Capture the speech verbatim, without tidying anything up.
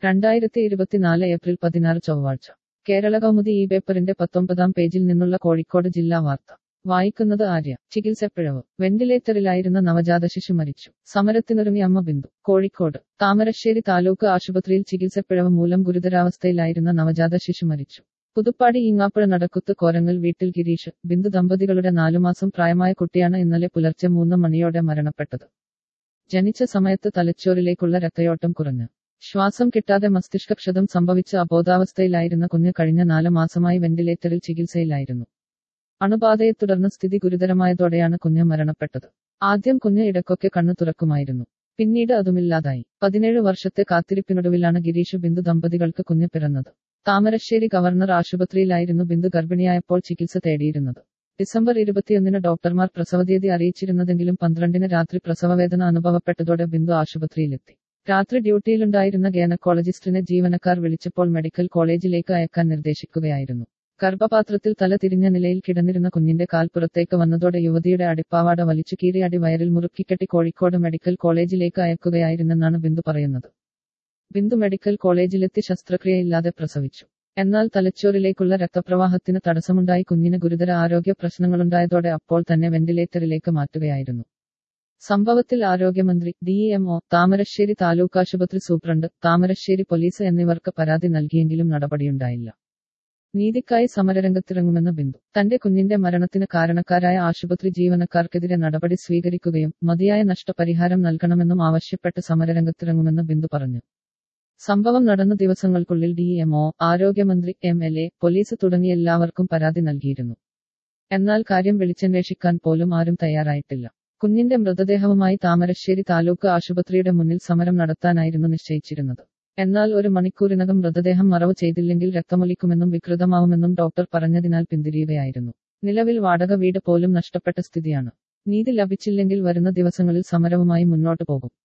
രണ്ടായിരത്തി ഇരുപത്തിനാല് ഏപ്രിൽ പതിനാറ് ചൊവ്വാഴ്ച കേരള കൗമുദി ഈ പേപ്പറിന്റെ പത്തൊമ്പതാം പേജിൽ നിന്നുള്ള കോഴിക്കോട് ജില്ലാ വാർത്ത വായിക്കുന്നത് ആര്യ. ചികിത്സപ്പിഴവ്. വെന്റിലേറ്ററിലായിരുന്ന നവജാത ശിശു മരിച്ചു. സമരത്തിനൊരുങ്ങി അമ്മ ബിന്ദു. കോഴിക്കോട് താമരശ്ശേരി താലൂക്ക് ആശുപത്രിയിൽ ചികിത്സപ്പിഴവ് മൂലം ഗുരുതരാവസ്ഥയിലായിരുന്ന നവജാത ശിശു മരിച്ചു. പുതുപ്പാടി ഈങ്ങാപ്പുഴ നടക്കുത്ത് കോരങ്ങൽ വീട്ടിൽ ഗിരീഷ്, ബിന്ദു ദമ്പതികളുടെ നാലുമാസം പ്രായമായ കുട്ടിയാണ് ഇന്നലെ പുലർച്ചെ മൂന്ന് മണിയോടെ മരണപ്പെട്ടത്. ജനിച്ച സമയത്ത് തലച്ചോറിലേക്കുള്ള രക്തയോട്ടം കുറഞ്ഞു. ശ്വാസം കിട്ടാതെ മസ്തിഷ്കക്ഷതം സംഭവിച്ച അബോധാവസ്ഥയിലായിരുന്ന കുഞ്ഞ് കഴിഞ്ഞ നാല് മാസമായി വെന്റിലേറ്ററിൽ ചികിത്സയിലായിരുന്നു. അണുബാധയെ തുടർന്ന് സ്ഥിതി ഗുരുതരമായതോടെയാണ് കുഞ്ഞ് മരണപ്പെട്ടത്. ആദ്യം കുഞ്ഞ് ഇടയ്ക്കൊക്കെ കണ്ണു തുറക്കുമായിരുന്നു. പിന്നീട് അതുമില്ലാതായി. പതിനേഴ് വർഷത്തെ കാത്തിരിപ്പിനൊടുവിലാണ് ഗിരീഷ് ബിന്ദു ദമ്പതികൾക്ക് കുഞ്ഞ് പിറന്നത്. താമരശ്ശേരി ഗവർണർ ആശുപത്രിയിലായിരുന്നു ബിന്ദു ഗർഭിണിയായപ്പോൾ ചികിത്സ തേടിയിരുന്നത്. ഡിസംബർ ഇരുപത്തിയൊന്നിന് ഡോക്ടർമാർ പ്രസവതീയതി അറിയിച്ചിരുന്നതെങ്കിലും പന്ത്രണ്ടിന് രാത്രി പ്രസവവേദന അനുഭവപ്പെട്ടതോടെ ബിന്ദു ആശുപത്രിയിലെത്തി. രാത്രി ഡ്യൂട്ടിയിലുണ്ടായിരുന്ന ഗൈനക്കോളജിസ്റ്റിനെ ജീവനക്കാർ വിളിച്ചപ്പോൾ മെഡിക്കൽ കോളേജിലേക്ക് അയക്കാൻ നിർദ്ദേശിക്കുകയായിരുന്നു. ഗർഭപാത്രത്തിൽ തല തിരിഞ്ഞ നിലയിൽ കിടന്നിരുന്ന കുഞ്ഞിന്റെ കാൽ പുറത്തേക്ക് വന്നതോടെ യുവതിയുടെ അടിപ്പാവാട വലിച്ചു കീറി അടി വയറിൽ മുറുക്കിക്കെട്ടി കോഴിക്കോട് മെഡിക്കൽ കോളേജിലേക്ക് അയക്കുകയായിരുന്നെന്നാണ് ബിന്ദു പറയുന്നത്. ബിന്ദു മെഡിക്കൽ കോളേജിലെത്തി ശസ്ത്രക്രിയയില്ലാതെ പ്രസവിച്ചു. എന്നാൽ തലച്ചോറിലേക്കുള്ള രക്തപ്രവാഹത്തിന് തടസ്സമുണ്ടായി കുഞ്ഞിന് ഗുരുതര ആരോഗ്യ പ്രശ്നങ്ങളുണ്ടായതോടെ അപ്പോൾ തന്നെ വെന്റിലേറ്ററിലേക്ക് മാറ്റുകയായിരുന്നു. സംഭവത്തിൽ ആരോഗ്യമന്ത്രി, ഡിഇഎംഒ, താമരശ്ശേരി താലൂക്കാശുപത്രി സൂപ്രണ്ട്, താമരശ്ശേരി പോലീസ് എന്നിവർക്ക് പരാതി നൽകിയെങ്കിലും നടപടിയുണ്ടായില്ല. നീതിക്കായി സമരരംഗത്തിറങ്ങുമെന്ന് ബിന്ദു. തന്റെ കുഞ്ഞിന്റെ മരണത്തിന് കാരണക്കാരായ ആശുപത്രി ജീവനക്കാർക്കെതിരെ നടപടി സ്വീകരിക്കുകയും മതിയായ നഷ്ടപരിഹാരം നൽകണമെന്നും ആവശ്യപ്പെട്ട് സമരരംഗത്തിറങ്ങുമെന്ന് ബിന്ദു പറഞ്ഞു. സംഭവം നടന്ന ദിവസങ്ങൾക്കുള്ളിൽ ഡിഇഎംഒ, ആരോഗ്യമന്ത്രി, എം എൽ എ, പോലീസ് തുടങ്ങി എല്ലാവർക്കും പരാതി നൽകിയിരുന്നു. എന്നാൽ കാര്യം വിളിച്ചന്വേഷിക്കാൻ പോലും ആരും തയ്യാറായിട്ടില്ല. കുഞ്ഞിന്റെ മൃതദേഹവുമായി താമരശ്ശേരി താലൂക്ക് ആശുപത്രിയുടെ മുന്നിൽ സമരം നടത്താനായിരുന്നു നിശ്ചയിച്ചിരുന്നത്. എന്നാൽ ഒരു മണിക്കൂറിനകം മൃതദേഹം മറവ് ചെയ്തില്ലെങ്കിൽ രക്തമൊലിക്കുമെന്നും വികൃതമാവുമെന്നും ഡോക്ടർ പറഞ്ഞതിനാൽ പിന്തിരിയുകയായിരുന്നു. നിലവിൽ വാടക വീട് പോലും നഷ്ടപ്പെട്ട സ്ഥിതിയാണ്. നീതി ലഭിച്ചില്ലെങ്കിൽ വരുന്ന ദിവസങ്ങളിൽ സമരവുമായി മുന്നോട്ടു പോകും.